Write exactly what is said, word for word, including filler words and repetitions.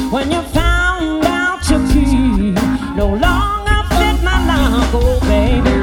when you found out your key no longer fit my lock, oh baby.